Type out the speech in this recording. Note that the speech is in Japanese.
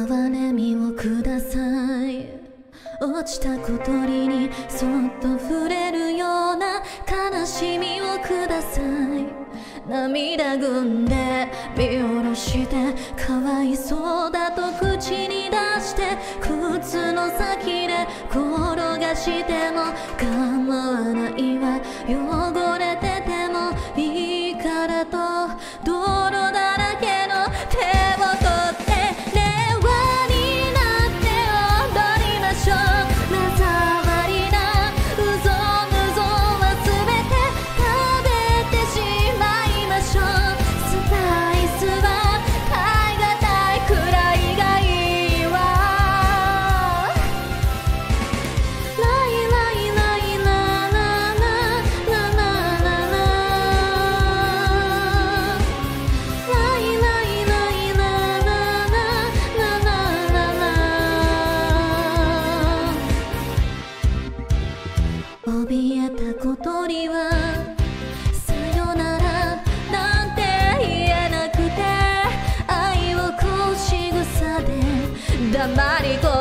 哀れみをください。落ちた小鳥にそっと触れるような悲しみをください。涙ぐんで見下ろしてかわいそうだと口に出して靴の先で転がしても構わないわ。汚れててもいいからと泥だらけの手を取って令和になって踊りましょう。目障りなうぞうむぞうはすべて食べてしまいましょう。スパイスは買いがたいくらいがいいわ。ライライライラララララララライライライララララララ怯えた小鳥はさよならなんて言えなくて愛をこう仕草で黙り込